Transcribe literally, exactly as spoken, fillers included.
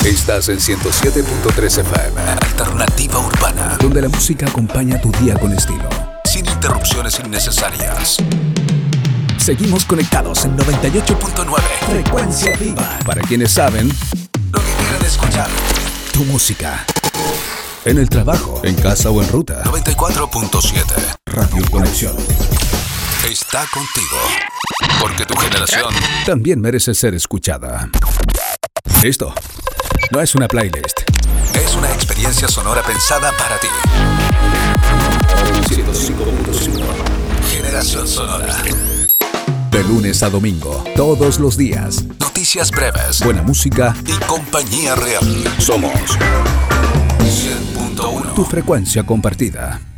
Estás en ciento siete punto tres F M. Alternativa Urbana, donde la música acompaña tu día con estilo, sin interrupciones innecesarias. Seguimos conectados en noventa y ocho punto nueve. Frecuencia Viva. Para quienes saben lo que quieren escuchar. Tu música. En el trabajo, en casa o en ruta. noventa y cuatro punto siete. Radio Conexión. Está contigo. Porque tu generación también merece ser escuchada. Esto no es una playlist. Es una experiencia sonora pensada para ti. ciento cinco punto cinco. Generación Sonora. De lunes a domingo, todos los días. Noticias breves, buena música y compañía real. Somos cien punto uno. Tu frecuencia compartida.